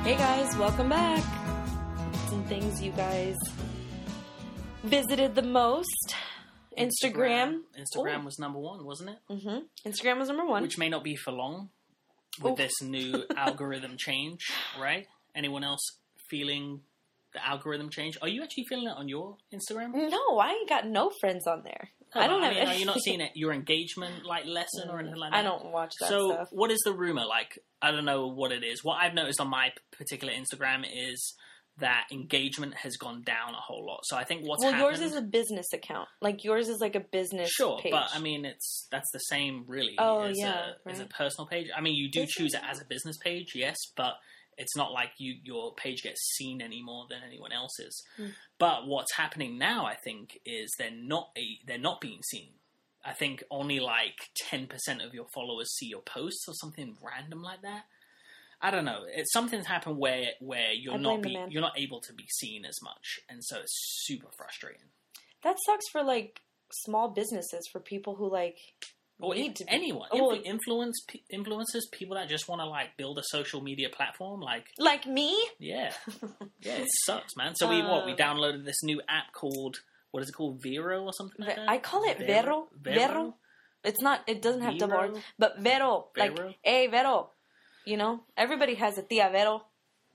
Hey guys, welcome back. Some things you guys visited the most. Instagram. Instagram was number one, wasn't it? Mm-hmm. Instagram was number one. Which may not be for long with this new algorithm change, right? Anyone else feeling the algorithm change? Are you actually feeling it on your Instagram? No, I ain't got no friends on there. No, I don't have. Are you not seeing it? Your engagement lessen or anything like that? I don't watch that stuff. So, what is the rumor? Like, I don't know what it is. What I've noticed on my particular Instagram is that engagement has gone down a whole lot. So I think happened... yours is a business account. Like, yours is like a business page. But I mean, that's the same, really, as a personal page. I mean, you do choose it as a business page, yes, but it's not like your page gets seen any more than anyone else's. But what's happening now, I think, is they're not being seen. I think only like 10% of your followers see your posts or something random like that. I don't know. Something's happened where you're not able to be seen as much, and so it's super frustrating. That sucks for like small businesses, for people who like need to be. Anyone, influencers, people that just want to like build a social media platform, like me. Yeah, it sucks, man. So we downloaded this new app called, what is it called, Vero or something like that? I call it Vero. Vero. It's not. It doesn't have double R, but Vero. Like, hey, Vero. You know, everybody has a tía Vero.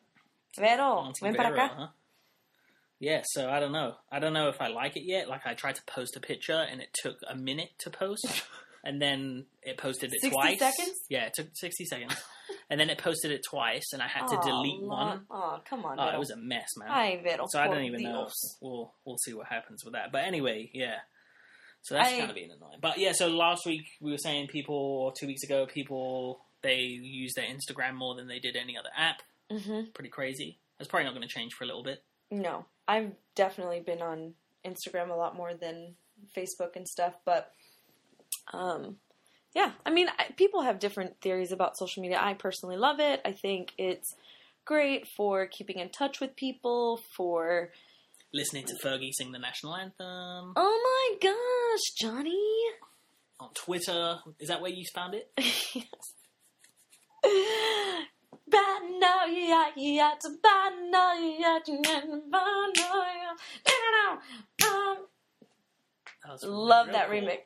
Vero, ven para acá. Huh? Yeah, so I don't know. I don't know if I like it yet. Like, I tried to post a picture, and it took a minute to post. And then it posted it 60 twice. 60 seconds? Yeah, it took 60 seconds. And then it posted it twice, and I had to delete one. Oh, come on, Vero. It was a mess, man. Ay, Vero. So I don't even know. We'll see what happens with that. But anyway, yeah. So that's kind of being annoying. But yeah, so last week we were saying 2 weeks ago, they use their Instagram more than they did any other app. Mm-hmm. Pretty crazy. That's probably not going to change for a little bit. No. I've definitely been on Instagram a lot more than Facebook and stuff. But, yeah. I mean, people have different theories about social media. I personally love it. I think it's great for keeping in touch with people, for listening to Fergie sing the national anthem. Oh my gosh, Johnny. On Twitter. Is that where you found it? Yes. Love that remix.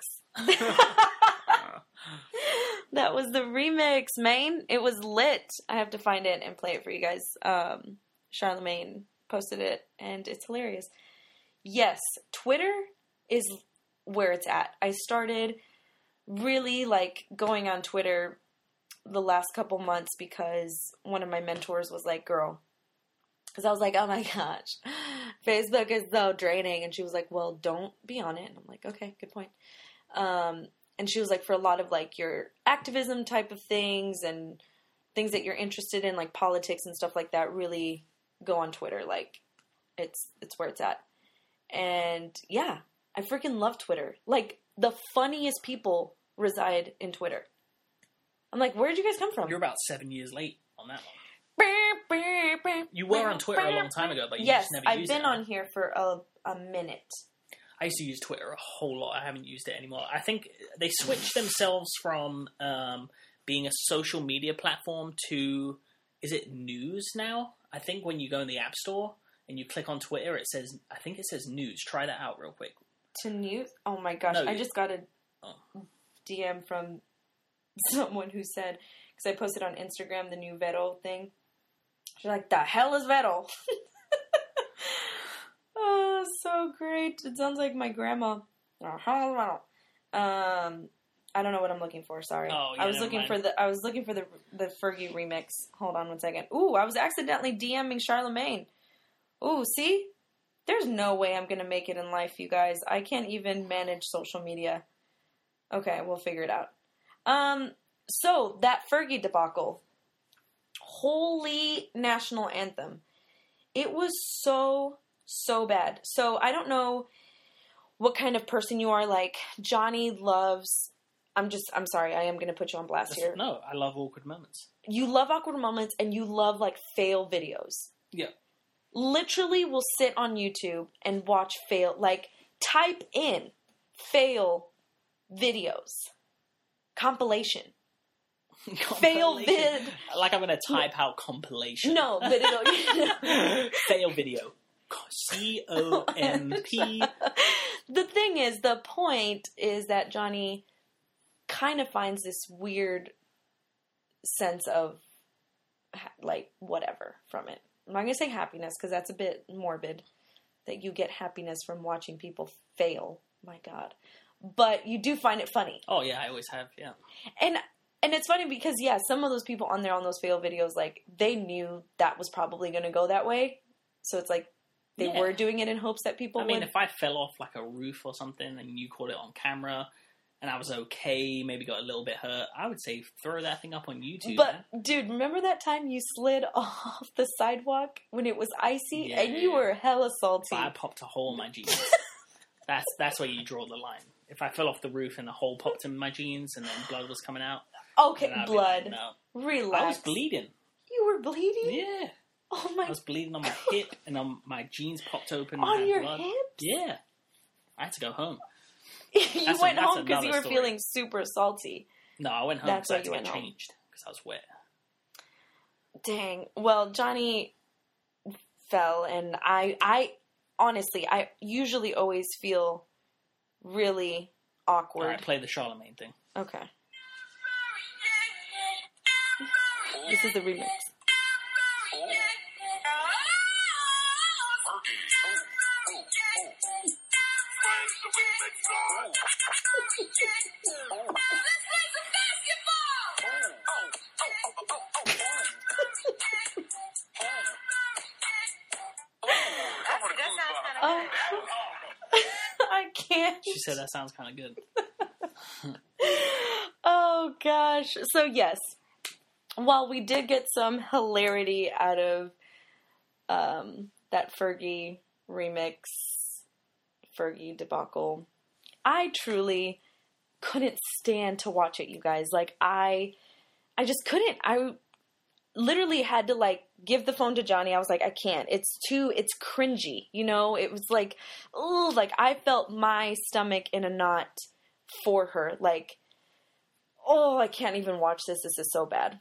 That was the remix, man. It was lit. I have to find it and play it for you guys. Charlamagne posted it, and it's hilarious. Yes, Twitter is where it's at. I started really like going on Twitter the last couple months because one of my mentors was like, girl, because I was like, oh my gosh, Facebook is so draining. And she was like, well, don't be on it. And I'm like, okay, good point. And she was like, for a lot of like your activism type of things and things that you're interested in, like politics and stuff like that, really go on Twitter. Like it's where it's at. And yeah, I freaking love Twitter. Like the funniest people reside in Twitter. I'm like, where'd you guys come from? You're about 7 years late on that one. You were on Twitter a long time ago, but you just never used it. Yes, I've been on here for a minute. I used to use Twitter a whole lot. I haven't used it anymore. I think they switched themselves from being a social media platform to, is it news now? I think when you go in the App Store and you click on Twitter, it says news. Try that out real quick. To news? Oh my gosh, I just got a DM from someone who said, because I posted on Instagram the new Vero thing. She's like, the hell is Vero? Oh, so great. It sounds like my grandma. I don't know what I'm looking for, sorry. Oh, yeah, I was looking for the Fergie remix. Hold on one second. Ooh, I was accidentally DMing Charlamagne. Ooh, see? There's no way I'm going to make it in life, you guys. I can't even manage social media. Okay, we'll figure it out. So, that Fergie debacle. Holy national anthem. It was so bad. So, I don't know what kind of person you are. Like, Johnny loves... I'm sorry, I am going to put you on blast here. No, I love awkward moments. You love awkward moments, and you love, like, fail videos. Yeah. Literally will sit on YouTube and watch fail, like, type in fail videos. Compilation. fail vid. Like I'm going to type out compilation. No, but it'll... fail video. COMP. The thing is, the point is that Johnny kind of finds this weird sense of, like, whatever from it. I'm not going to say happiness, because that's a bit morbid, that you get happiness from watching people fail. My God. But you do find it funny. Oh, yeah, I always have, yeah. And it's funny because, yeah, some of those people on there on those fail videos, like, they knew that was probably going to go that way. So it's like, they were doing it in hopes that people would... I mean, if I fell off, like, a roof or something, and you caught it on camera, and I was okay, maybe got a little bit hurt, I would say throw that thing up on YouTube. But, dude, remember that time you slid off the sidewalk when it was icy? Yeah, and you were hella salty. But I popped a hole in my jeans. That's where you draw the line. If I fell off the roof and the hole popped in my jeans and then blood was coming out... Okay, blood. Like, no. Relax. I was bleeding. You were bleeding? Yeah. Oh my... I was bleeding on my hip and on my jeans popped open. On your blood. hips? Yeah. I had to go home. You went home because you were feeling super salty. No, I went home because I had to get changed because I was wet. Dang. Well, Johnny fell, and I honestly, I usually always feel really awkward. All right, play the Charlemagne thing. Okay. This is the remix. I can't. She said that sounds kind of good. Oh, gosh. So, yes. While we did get some hilarity out of that Fergie remix, Fergie debacle, I truly couldn't stand to watch it, you guys. Like, I just couldn't. I literally had to, like, give the phone to Johnny. I was like, I can't. It's cringy, you know? It was like, ooh, like, I felt my stomach in a knot for her. Like, oh, I can't even watch this. This is so bad.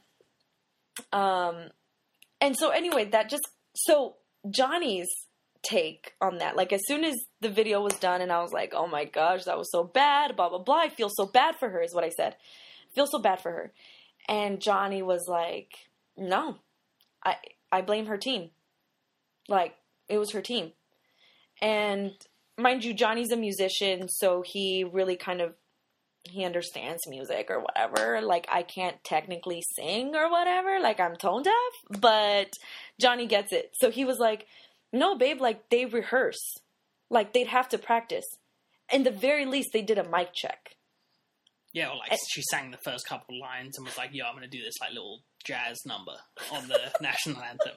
And so anyway, so Johnny's take on that, like, as soon as the video was done and I was like, oh my gosh, that was so bad, blah, blah, blah. I feel so bad for her is what I said. I feel so bad for her. And Johnny was like, no, I blame her team. Like, it was her team. And mind you, Johnny's a musician, so he really he understands music or whatever. Like, I can't technically sing or whatever. Like, I'm tone deaf, but Johnny gets it. So he was like, no, babe, like, they rehearse. Like, they'd have to practice. In the very least, they did a mic check. Yeah, or like, she sang the first couple lines and was like, yo, I'm going to do this, like, little jazz number on the national anthem.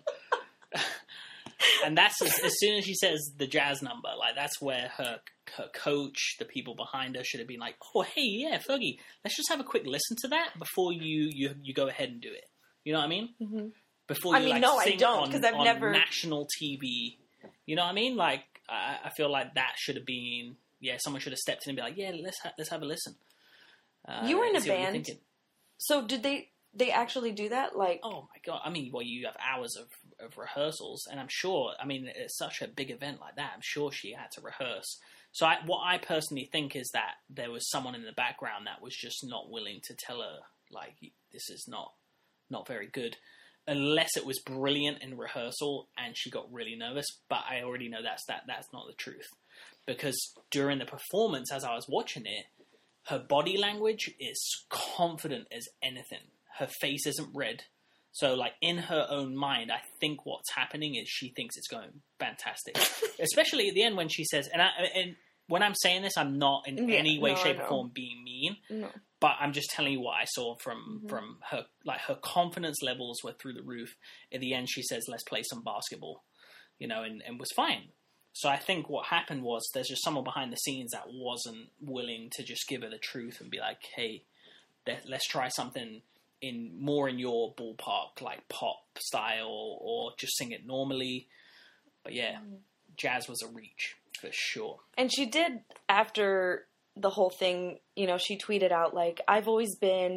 And that's, as soon as she says the jazz number, like, that's where her coach, the people behind her, should have been like, oh, hey, yeah, Fergie, let's just have a quick listen to that before you go ahead and do it. You know what I mean? Mm-hmm. Before you, no, sing I don't, because I've never... national TV. You know what I mean? Like, I feel like that should have been, someone should have stepped in and be like, yeah, let's have a listen. You were in a band, so did they actually do that? Like, oh my God! I mean, well, you have hours of rehearsals, and I'm sure. I mean, it's such a big event like that. I'm sure she had to rehearse. So, what I personally think is that there was someone in the background that was just not willing to tell her, like, this is not very good, unless it was brilliant in rehearsal and she got really nervous. But I already know that's not the truth, because during the performance, as I was watching it, her body language is confident as anything. Her face isn't red. So, like, in her own mind, I think what's happening is she thinks it's going fantastic. Especially at the end when she says... And when I'm saying this, I'm not in any way, shape, or form being mean. No. But I'm just telling you what I saw from her. Like, her confidence levels were through the roof. At the end, she says, let's play some basketball. You know, and was fine. So I think what happened was there's just someone behind the scenes that wasn't willing to just give her the truth and be like, hey, let's try something more in your ballpark, like pop style, or just sing it normally. But yeah, jazz was a reach for sure. And she did, after the whole thing, you know, she tweeted out, like, I've always been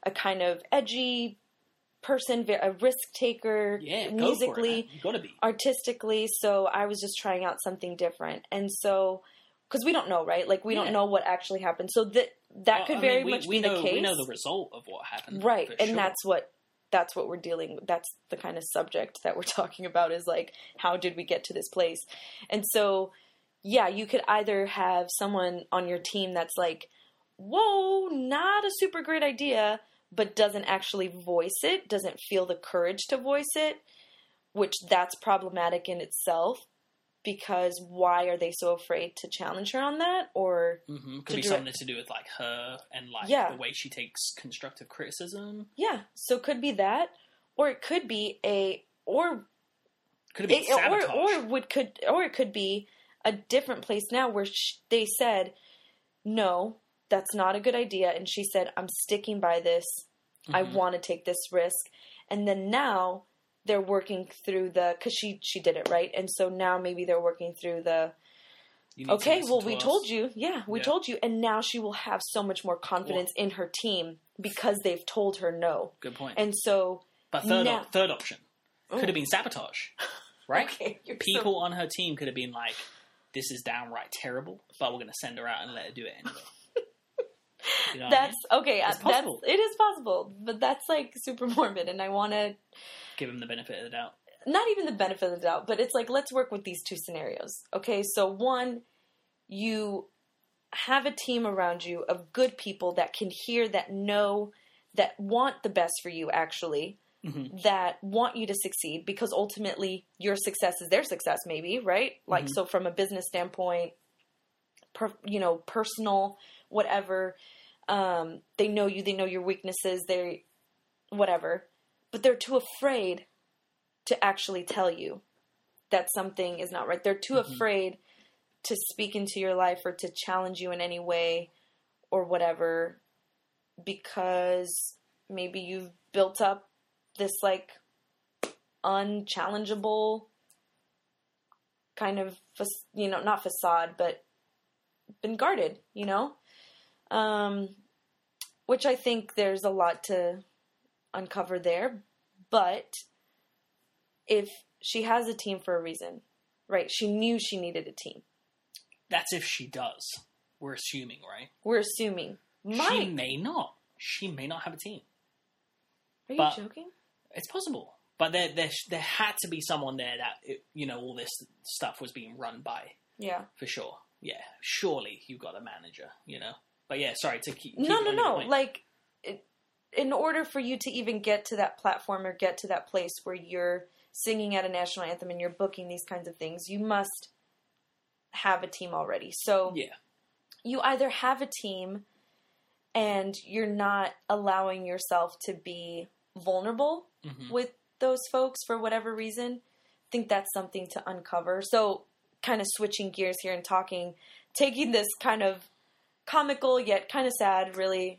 a kind of edgy person, a risk taker, musically, you gotta be, artistically. So I was just trying out something different, and so because we don't know, right? Like we don't know what actually happened. So that could very much be the case. We know the result of what happened, right? And that's what we're dealing with. That's the kind of subject that we're talking about, is like, how did we get to this place? And so, yeah, you could either have someone on your team that's like, whoa, not a super great idea, but doesn't actually voice it, doesn't feel the courage to voice it, which that's problematic in itself, because why are they so afraid to challenge her on that? Or could be something to do with like her and like the way she takes constructive criticism. Yeah, so could be that, or it could be sabotage. Or it could be a different place now where they said, no, that's not a good idea. And she said, I'm sticking by this. I want to take this risk. And then now they're working through because she did it, right? And so now maybe they're working through okay, well, we told you. Yeah, we told you. And now she will have so much more confidence in her team because they've told her no. Good point. And so... But third option could have been sabotage, right? Okay, people on her team could have been like, this is downright terrible, but we're going to send her out and let her do it anyway. You know okay. It is possible, but that's like super morbid, and I want to give him the benefit of the doubt. Not even the benefit of the doubt, but it's like, let's work with these two scenarios. Okay, so one, you have a team around you of good people that can hear, that know, that want the best for you, actually, that want you to succeed, because ultimately your success is their success, maybe, right? Like, so from a business standpoint, personal, whatever, they know you, they know your weaknesses, whatever, but they're too afraid to actually tell you that something is not right. They're too afraid to speak into your life or to challenge you in any way or whatever, because maybe you've built up this like unchallengeable kind of, not facade, but been guarded, which I think there's a lot to uncover there. But if she has a team for a reason, right? She knew she needed a team. That's if she does. We're assuming, right? We're assuming. She may not. She may not have a team. Are you joking? It's possible. But there had to be someone there that, all this stuff was being run by. Yeah. For sure. Yeah. Surely you've got a manager, But yeah, sorry to keep No. Like, in order for you to even get to that platform or get to that place where you're singing at a national anthem and you're booking these kinds of things, you must have a team already. So you either have a team and you're not allowing yourself to be vulnerable with those folks for whatever reason. I think that's something to uncover. So kind of switching gears here and taking this kind of comical yet kind of sad, really,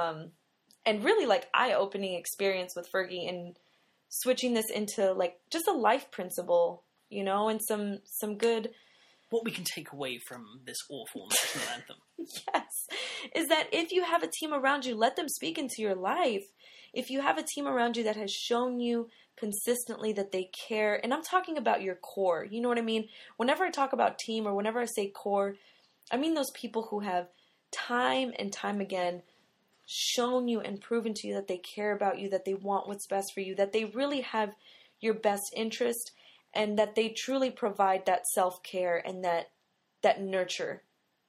and really like eye-opening experience with Fergie, and switching this into like just a life principle, and some good. What we can take away from this awful national anthem. Yes, is that if you have a team around you, let them speak into your life. If you have a team around you that has shown you consistently that they care, and I'm talking about your core, you know what I mean? Whenever I talk about team or whenever I say core, I mean those people who have time and time again shown you and proven to you that they care about you, that they want what's best for you, that they really have your best interest, and that they truly provide that self-care and that nurture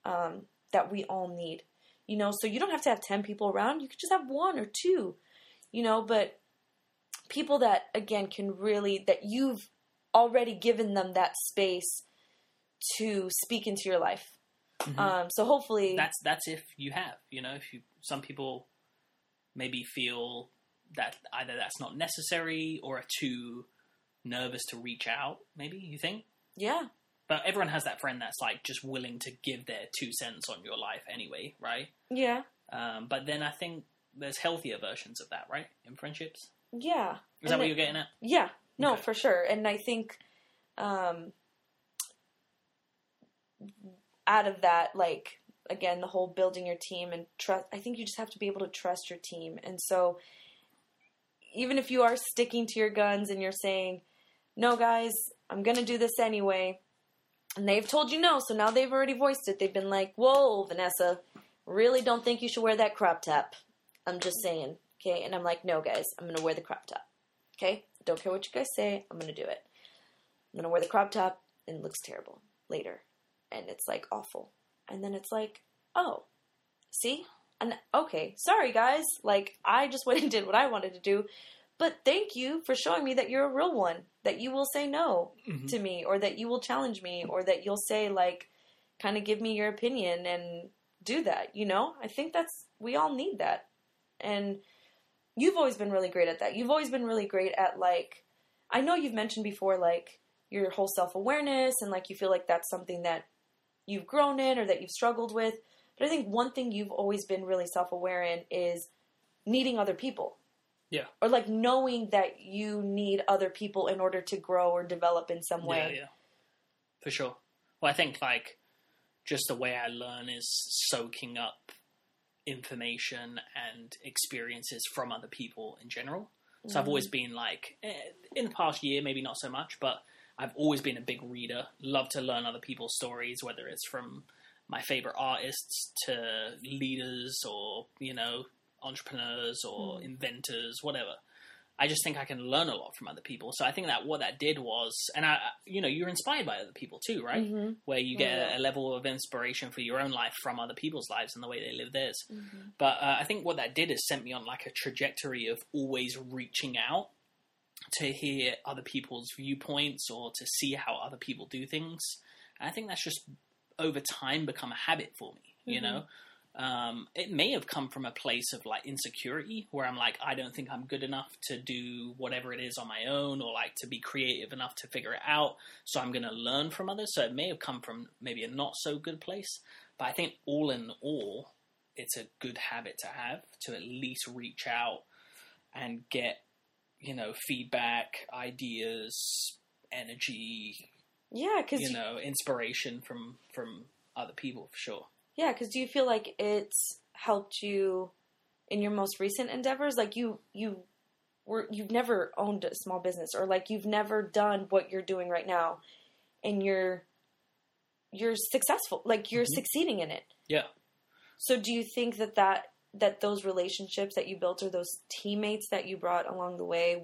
that we all need. So you don't have to have 10 people around. You could just have 1 or 2, but people that, again, can really, that you've already given them that space to speak into your life. So hopefully that's if you have, some people maybe feel that either that's not necessary or are too nervous to reach out, maybe, you think? Yeah. But everyone has that friend that's like just willing to give their 2 cents on your life anyway, right? Yeah. But then I think there's healthier versions of that, right? In friendships? Yeah. Is that what you're getting at? Yeah. No, for sure. And I think out of that, like, again, the whole building your team and trust. I think you just have to be able to trust your team. And so even if you are sticking to your guns and you're saying, no, guys, I'm going to do this anyway, and they've told you no, so now they've already voiced it. They've been like, whoa, Vanessa, really don't think you should wear that crop top. I'm just saying, okay? And I'm like, no, guys, I'm going to wear the crop top, okay? Don't care what you guys say. I'm going to do it. I'm going to wear the crop top, and it looks terrible later. And it's, like, awful. And then it's like, oh, see? And, okay, sorry, guys. Like, I just went and did what I wanted to do. But thank you for showing me that you're a real one, that you will say no to me, or that you will challenge me, or that you'll say, like, kind of give me your opinion and do that, you know? I think we all need that. And you've always been really great at that. You've always been really great at, like, I know you've mentioned before, like, your whole self-awareness, and, like, you feel like that's something that you've grown in or that you've struggled with. But I think one thing you've always been really self-aware in is needing other people. Yeah. Or, like, knowing that you need other people in order to grow or develop in some way. Yeah. For sure. Well, I think, like, just the way I learn is soaking up information and experiences from other people in general. So I've always been, like, in the past year, maybe not so much, but I've always been a big reader. Love to learn other people's stories, whether it's from my favorite artists to leaders or, you know, entrepreneurs or inventors, whatever. I just think I can learn a lot from other people. So I think that what that did was, and you're inspired by other people too, right? Mm-hmm. Where you get a level of inspiration for your own life from other people's lives and the way they live theirs. Mm-hmm. But I think what that did is sent me on like a trajectory of always reaching out to hear other people's viewpoints or to see how other people do things. And I think that's just over time become a habit for me, you know? It may have come from a place of like insecurity where I'm like, I don't think I'm good enough to do whatever it is on my own or like to be creative enough to figure it out. So I'm going to learn from others. So it may have come from maybe a not so good place, but I think all in all, it's a good habit to have to at least reach out and get, you know, feedback, ideas, energy, inspiration from other people for sure. Yeah, because do you feel like it's helped you in your most recent endeavors? Like you've never owned a small business, or like you've never done what you're doing right now, and you're successful, like you're succeeding in it. Yeah. So do you think that those relationships that you built or those teammates that you brought along the way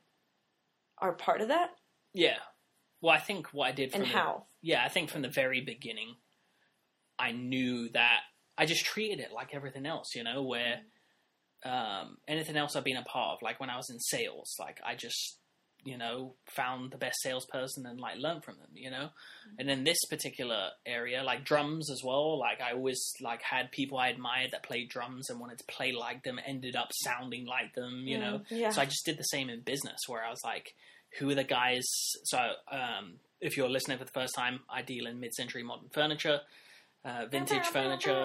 are part of that? Yeah. Well, I think what I did from how? Yeah, I think from the very beginning, I knew that I just treated it like everything else, you know, where anything else I've been a part of, like when I was in sales, like I just, you know, found the best salesperson and like learned from them, you know. And in this particular area, like drums as well, like I always like had people I admired that played drums and wanted to play like them, ended up sounding like them, you know. Yeah. So I just did the same in business where I was like, who are the guys? So if you're listening for the first time, I deal in mid-century modern furniture. Vintage furniture,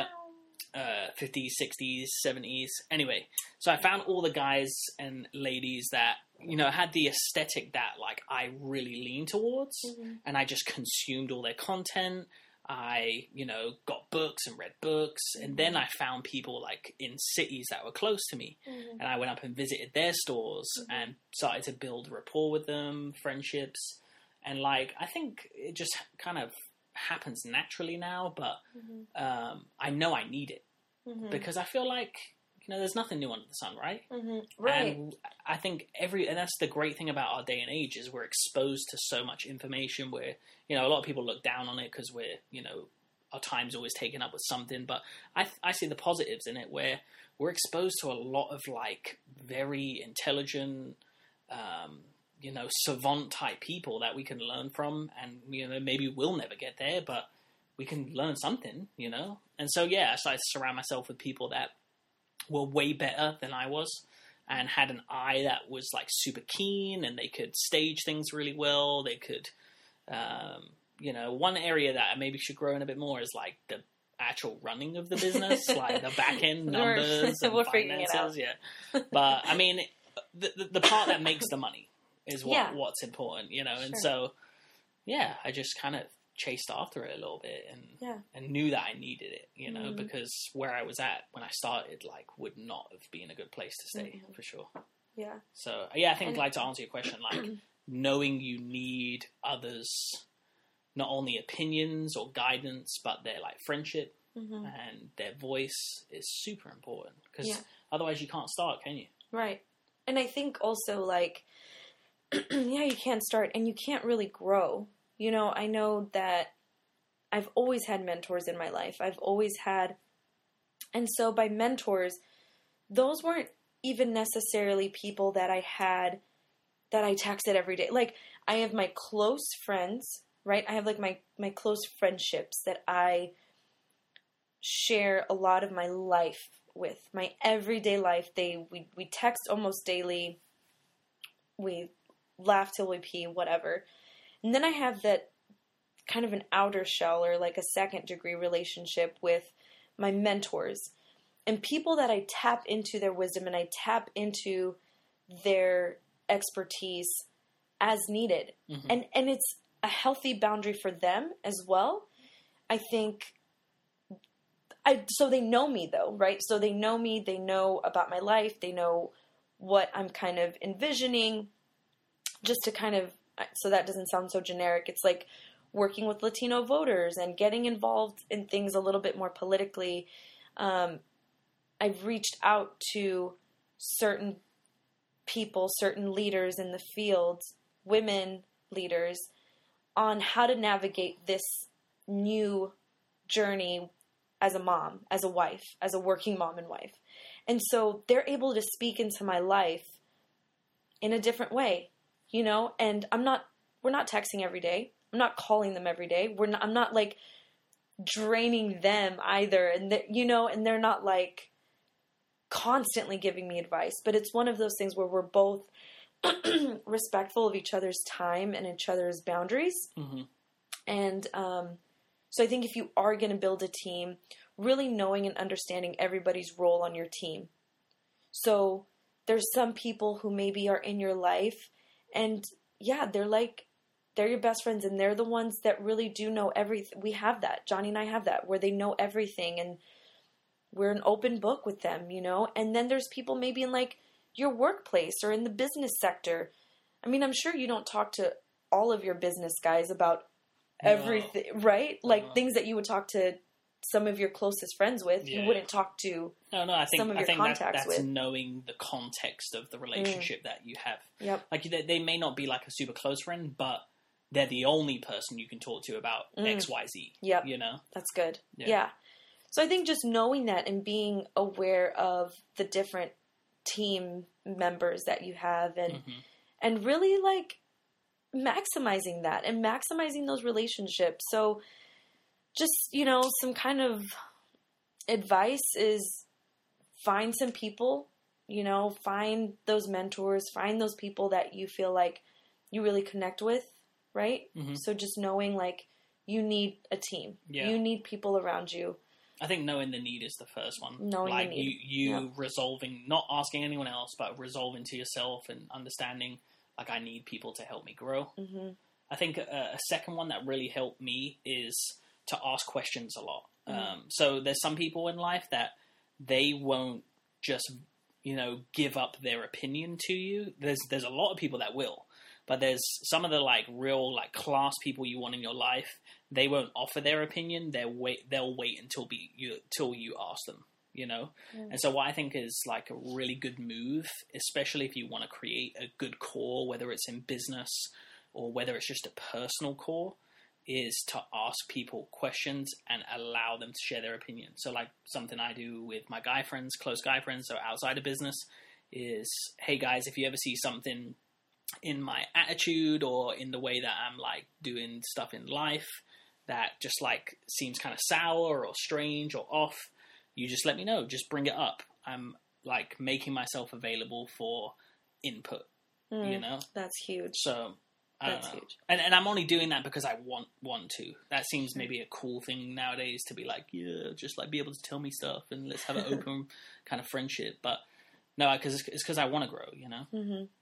50s, 60s, 70s. Anyway, so I found all the guys and ladies that, you know, had the aesthetic that, like, I really leaned towards, and I just consumed all their content. I, you know, got books and read books, and then I found people, like, in cities that were close to me, and I went up and visited their stores and started to build rapport with them, friendships, and, like, I think it just kind of happens naturally now, but I know I need it because I feel like, you know, there's nothing new under the sun, right? Right. And I think and that's the great thing about our day and age is we're exposed to so much information where, you know, a lot of people look down on it because we're, you know, our time's always taken up with something, but I see the positives in it where we're exposed to a lot of like very intelligent, you know, savant type people that we can learn from, and, you know, maybe we'll never get there, but we can learn something, you know? And so, yeah, I started to surround myself with people that were way better than I was and had an eye that was like super keen, and they could stage things really well. They could, you know, one area that I maybe should grow in a bit more is like the actual running of the business, like the back end numbers and finances. Yeah. But I mean, the part that makes the money is what's important, you know? And so, yeah, I just kind of chased after it a little bit and knew that I needed it, you know, because where I was at when I started, like, would not have been a good place to stay, for sure. Yeah. So, yeah, I think, like, to answer your question, like, knowing you need others, not only opinions or guidance, but their, like, friendship and their voice is super important. Because otherwise you can't start, can you? Right. And I think also, like, you can't start and you can't really grow. You know, I know that I've always had mentors in my life. I've always had, and so by mentors, those weren't even necessarily people that I had, that I texted every day. Like, I have my close friends, right? I have, like, my close friendships that I share a lot of my life with, my everyday life. We text almost daily. We laugh till we pee, whatever. And then I have that kind of an outer shell or like a second degree relationship with my mentors and people that I tap into their wisdom and I tap into their expertise as needed. And it's a healthy boundary for them as well. I think so they know me though, right? So they know me, they know about my life, they know what I'm kind of envisioning, just to kind of, so that doesn't sound so generic. It's like working with Latino voters and getting involved in things a little bit more politically. I've reached out to certain people, certain leaders in the field, women leaders, on how to navigate this new journey as a mom, as a wife, as a working mom and wife. And so they're able to speak into my life in a different way, you know, and we're not texting every day. I'm not calling them every day. I'm not like draining them either. And you know, and they're not like constantly giving me advice, but it's one of those things where we're both respectful of each other's time and each other's boundaries. And, so I think if you are going to build a team, really knowing and understanding everybody's role on your team. So there's some people who maybe are in your life and they're your best friends and they're the ones that really do know everything. We have that. Johnny and I have that where they know everything and we're an open book with them, you know? And then there's people maybe in like your workplace or in the business sector. I mean, I'm sure you don't talk to all of your business guys about everything, right? Like things that you would talk to some of your closest friends with, you wouldn't talk to I think, some of your contacts that's with. knowing the context of the relationship that you have. Yep. Like they may not be like a super close friend, but they're the only person you can talk to about X, Y, Z. Yep. You know? That's good. Yeah. So I think just knowing that and being aware of the different team members that you have and really like maximizing that and maximizing those relationships. So just, you know, some kind of advice is find some people, you know, find those mentors, find those people that you feel like you really connect with, right? So just knowing like you need a team. You need people around you. I think knowing the need is the first one. Knowing like the need. you resolving, not asking anyone else, but resolving to yourself and understanding, like, I need people to help me grow. I think a second one that really helped me is to ask questions a lot. So there's some people in life that they won't just, you know, give up their opinion to you. There's a lot of people that will. But there's some of the like real like class people you want in your life. They won't offer their opinion. They'll wait until you ask them. You know, and so what I think is like a really good move, especially if you want to create a good core, whether it's in business or whether it's just a personal core, is to ask people questions and allow them to share their opinion. So like something I do with my guy friends, close guy friends, so outside of business, is, hey guys, if you ever see something in my attitude or in the way that I'm like doing stuff in life that just like seems kind of sour or strange or off, you just let me know. Just bring it up. I'm like making myself available for input, you know? That's huge. So I don't know. Huge. And I'm only doing that because I want to. That seems maybe a cool thing nowadays to be like, just like be able to tell me stuff and let's have an open kind of friendship. But no, because it's because I want to grow, you know?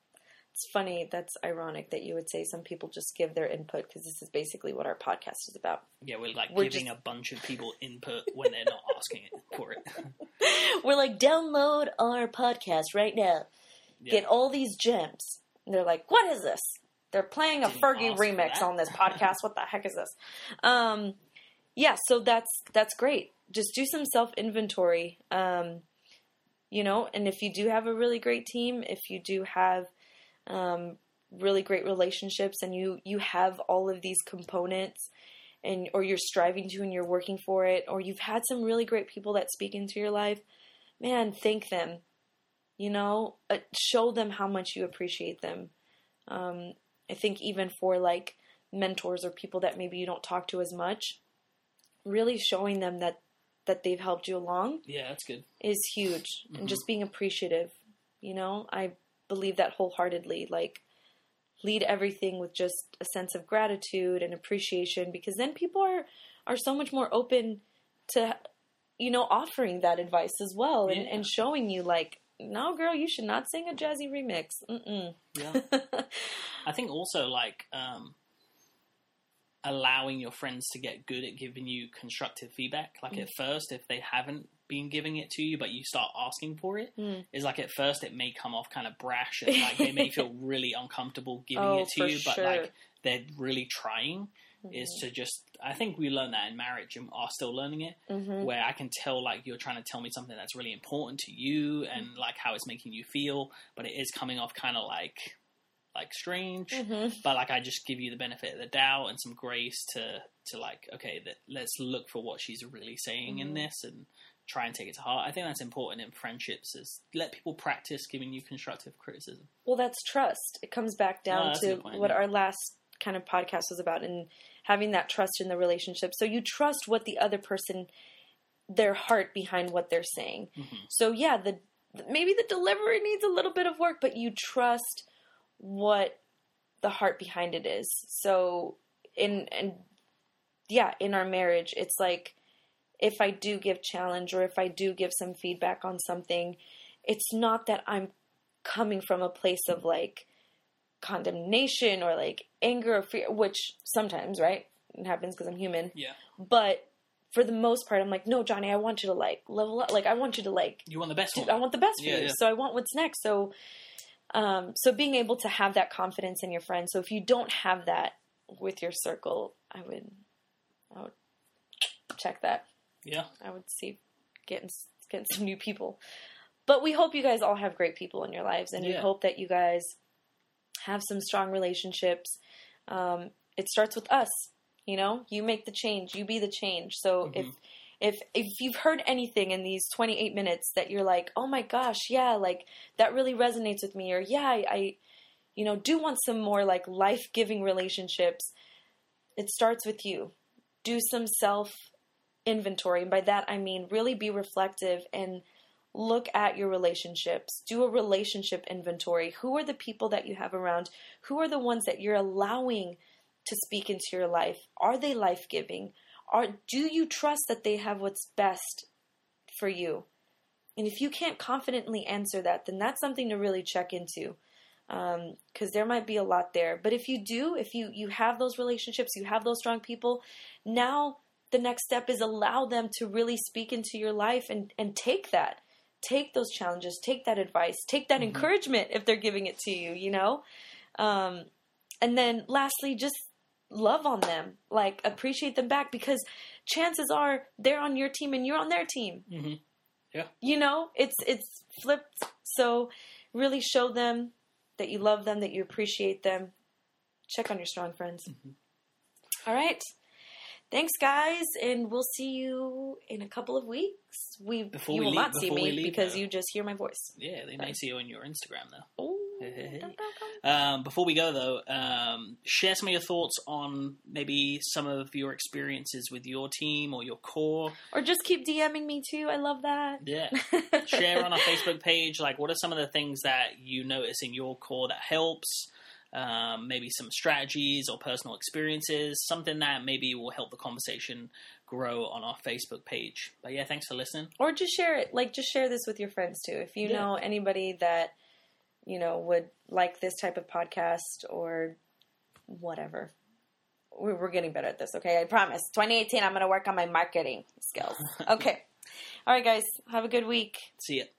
It's funny. That's ironic that you would say some people just give their input, because this is basically what our podcast is about. Yeah, we're giving a bunch of people input when they're not asking for it. We're like, download our podcast right now. Yeah. Get all these gems. And they're like, what is this? They're playing a Fergie remix on this podcast. What the heck is this? Yeah, so that's great. Just do some self-inventory. You know, and if you do have a really great team, if you do have really great relationships, and you have all of these components, or you're striving to and you're working for it, or you've had some really great people that speak into your life, man, thank them. You know, show them how much you appreciate them. I think even for like mentors or people that maybe you don't talk to as much, really showing them that they've helped you along. Yeah, that's good. Is huge. Mm-hmm. And just being appreciative. You know, I believe that wholeheartedly. Like, lead everything with just a sense of gratitude and appreciation, because then people are so much more open to, you know, offering that advice as well, and showing you like, no, girl, you should not sing a jazzy remix. Mm-mm. Yeah. I think also like allowing your friends to get good at giving you constructive feedback. Like at first, if they haven't been giving it to you, but you start asking for it, is like at first it may come off kind of brash, and like they may feel really uncomfortable giving it to you, but like they're really trying. Is to just, I think we learn that in marriage and are still learning it, where I can tell like you're trying to tell me something that's really important to you and like how it's making you feel, but it is coming off kind of like strange, but like I just give you the benefit of the doubt and some grace to like, okay, let's look for what she's really saying in this and try and take it to heart. I think that's important in friendships, is let people practice giving you constructive criticism. Well, that's trust. It comes back down to what our last kind of podcast was about, and having that trust in the relationship. So you trust what the other person, their heart behind what they're saying. So yeah, maybe the delivery needs a little bit of work, but you trust what the heart behind it is. So in our marriage, it's like, if I do give challenge, or if I do give some feedback on something, it's not that I'm coming from a place of like condemnation or like anger or fear, which sometimes, right, it happens because I'm human. Yeah. But for the most part, I'm like, no, Johnny, I want you to like level up. Like, I want you to like, you want the best. I want the best for you. Yeah. So I want what's next. So, so being able to have that confidence in your friends. So if you don't have that with your circle, I would check that. Yeah. I would see getting some new people. But we hope you guys all have great people in your lives, and we hope that you guys have some strong relationships. It starts with us, you know. You make the change. You be the change. So if you've heard anything in these 28 minutes that you're like, oh my gosh, yeah, like that really resonates with me, or yeah, I you know, do want some more like life-giving relationships, it starts with you. Do some self-inventory. And by that, I mean really be reflective and look at your relationships. Do a relationship inventory. Who are the people that you have around? Who are the ones that you're allowing to speak into your life? Are they life-giving? Do you trust that they have what's best for you? And if you can't confidently answer that, then that's something to really check into. Because there might be a lot there. But if you do, if you have those relationships, you have those strong people, now the next step is allow them to really speak into your life and take that. Take those challenges, take that advice, take that encouragement if they're giving it to you, you know? And then lastly, just love on them, like appreciate them back, because chances are they're on your team and you're on their team. Yeah. You know, it's flipped. So really show them that you love them, that you appreciate them. Check on your strong friends. All right. Thanks, guys, and we'll see you in a couple of weeks. You will not see me because you just hear my voice. Yeah, they may see you on your Instagram, though. Oh, before we go, though, share some of your thoughts on maybe some of your experiences with your team or your core. Or just keep DMing me, too. I love that. Yeah. Share on our Facebook page, like, what are some of the things that you notice in your core that helps? Maybe some strategies or personal experiences, something that maybe will help the conversation grow on our Facebook page. But yeah, thanks for listening. Or just share it. Like, just share this with your friends too. If you know anybody that would like this type of podcast or whatever. We're getting better at this, okay? I promise. 2018, I'm going to work on my marketing skills. Okay. All right, guys. Have a good week. See ya.